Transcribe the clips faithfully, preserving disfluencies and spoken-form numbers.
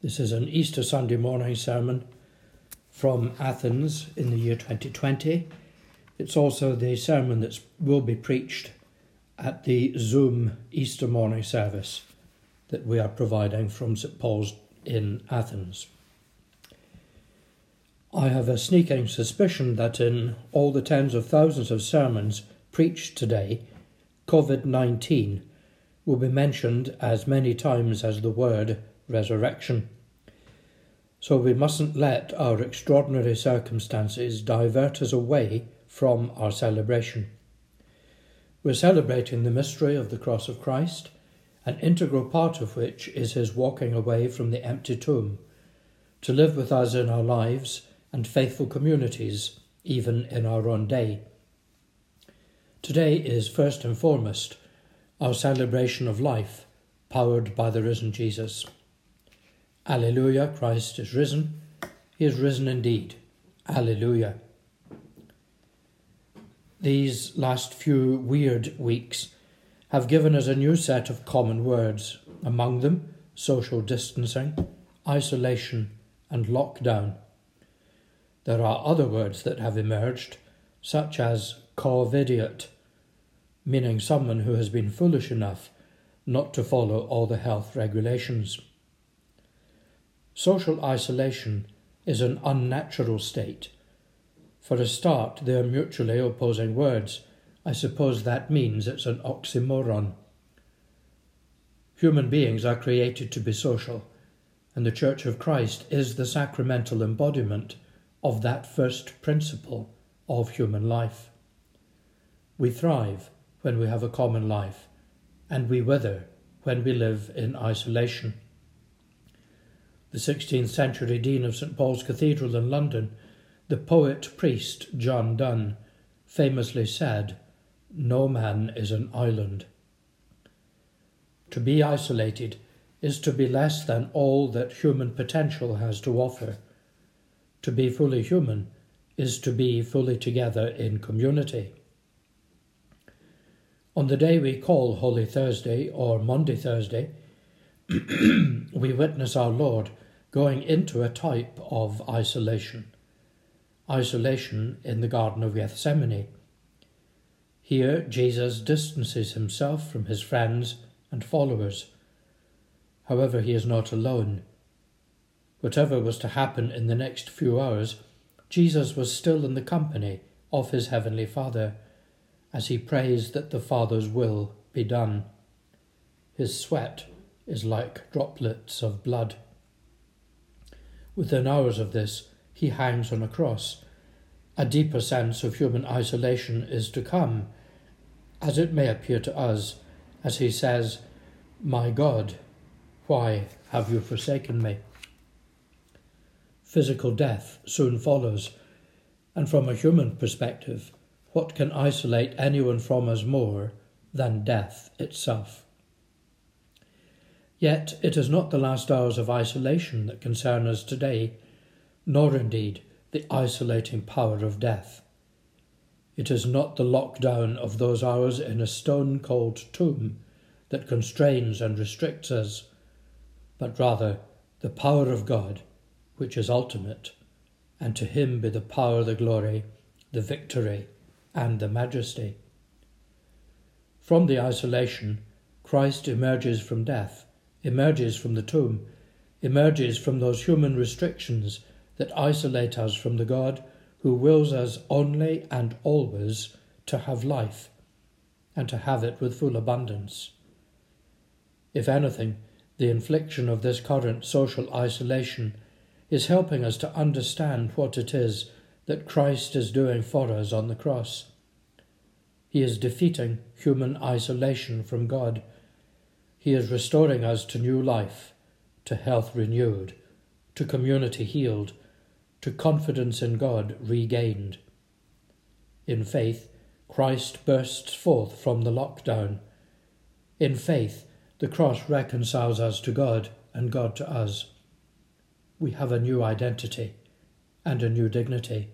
This is an Easter Sunday morning sermon from Athens in the year twenty twenty. It's also the sermon that will be preached at the Zoom Easter morning service that we are providing from Saint Paul's in Athens. I have a sneaking suspicion that in all the tens of thousands of sermons preached today, COVID nineteen will be mentioned as many times as the word resurrection. So we mustn't let our extraordinary circumstances divert us away from our celebration. We're celebrating the mystery of the cross of Christ, an integral part of which is his walking away from the empty tomb, to live with us in our lives and faithful communities, even in our own day. Today is first and foremost our celebration of life, powered by the risen Jesus. Alleluia, Christ is risen. He is risen indeed. Alleluia. These last few weird weeks have given us a new set of common words, among them social distancing, isolation and lockdown. There are other words that have emerged, such as covidiot, meaning someone who has been foolish enough not to follow all the health regulations. Social isolation is an unnatural state. For a start, they are mutually opposing words. I suppose that means it's an oxymoron. Human beings are created to be social, and the Church of Christ is the sacramental embodiment of that first principle of human life. We thrive when we have a common life, and we wither when we live in isolation. The sixteenth century Dean of Saint Paul's Cathedral in London, the poet-priest John Donne, famously said, "No man is an island." To be isolated is to be less than all that human potential has to offer. To be fully human is to be fully together in community. On the day we call Holy Thursday or Maundy Thursday, we witness our Lord going into a type of isolation. Isolation in the Garden of Gethsemane. Here Jesus distances himself from his friends and followers. However, he is not alone. Whatever was to happen in the next few hours, Jesus was still in the company of his heavenly Father, as he prays that the Father's will be done. His sweat is like droplets of blood. Within hours of this, he hangs on a cross. A deeper sense of human isolation is to come, as it may appear to us, as he says, "My God, why have you forsaken me?" Physical death soon follows, and from a human perspective, what can isolate anyone from us more than death itself? Yet it is not the last hours of isolation that concern us today, nor indeed the isolating power of death. It is not the lockdown of those hours in a stone-cold tomb that constrains and restricts us, but rather the power of God, which is ultimate, and to him be the power, the glory, the victory, and the majesty. From the isolation, Christ emerges from death, emerges from the tomb, emerges from those human restrictions that isolate us from the God who wills us only and always to have life, and to have it with full abundance. If anything, the infliction of this current social isolation is helping us to understand what it is that Christ is doing for us on the cross. He is defeating human isolation from God. He is restoring us to new life, to health renewed, to community healed, to confidence in God regained. In faith, Christ bursts forth from the lockdown. In faith, the cross reconciles us to God and God to us. We have a new identity and a new dignity.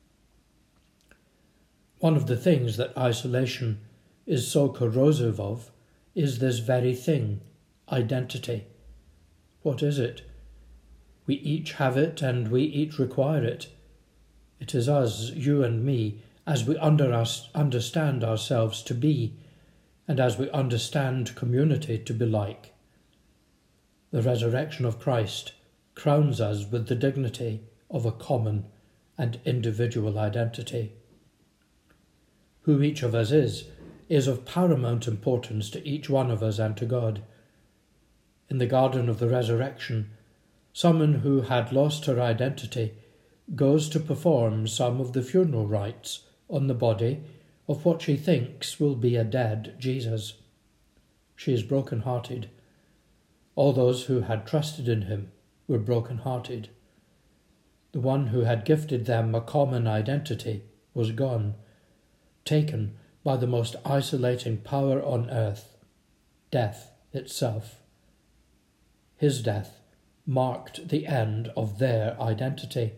One of the things that isolation is so corrosive of is this very thing, identity. What is it? We each have it and we each require it. It is us, you and me, as we under us, understand ourselves to be, and as we understand community to be like. The resurrection of Christ crowns us with the dignity of a common and individual identity. Who each of us is, is of paramount importance to each one of us and to God. In the garden of the resurrection, someone who had lost her identity goes to perform some of the funeral rites on the body of what she thinks will be a dead Jesus. She is broken-hearted. All those who had trusted in him were broken-hearted. The one who had gifted them a common identity was gone, taken by the most isolating power on earth, death itself. His death marked the end of their identity.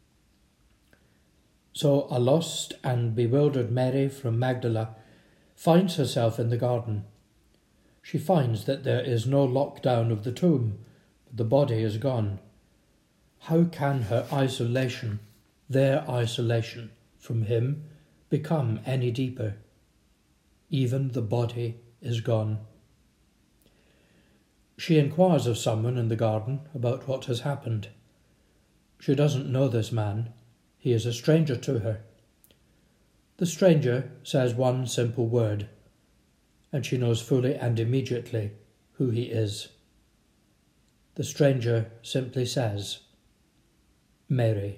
So a lost and bewildered Mary from Magdala finds herself in the garden. She finds that there is no lockdown of the tomb, but the body is gone. How can her isolation, their isolation from him, become any deeper? Even the body is gone. She inquires of someone in the garden about what has happened. She doesn't know this man. He is a stranger to her. The stranger says one simple word, and she knows fully and immediately who he is. The stranger simply says, Mary.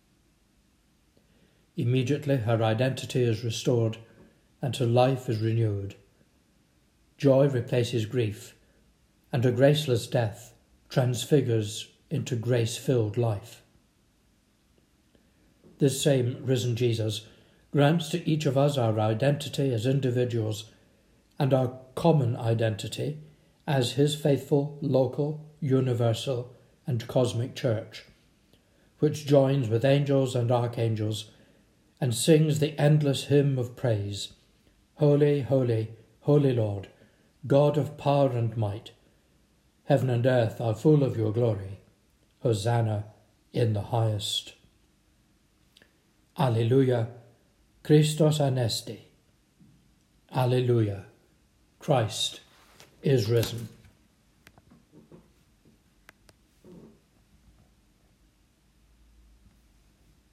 Immediately her identity is restored and her life is renewed. Joy replaces grief, and a graceless death transfigures into grace-filled life. This same risen Jesus grants to each of us our identity as individuals and our common identity as his faithful, local, universal and cosmic church, which joins with angels and archangels and sings the endless hymn of praise, Holy, holy, holy Lord, God of power and might. Heaven and earth are full of your glory. Hosanna in the highest. Alleluia, Christos anesti. Alleluia, Christ is risen.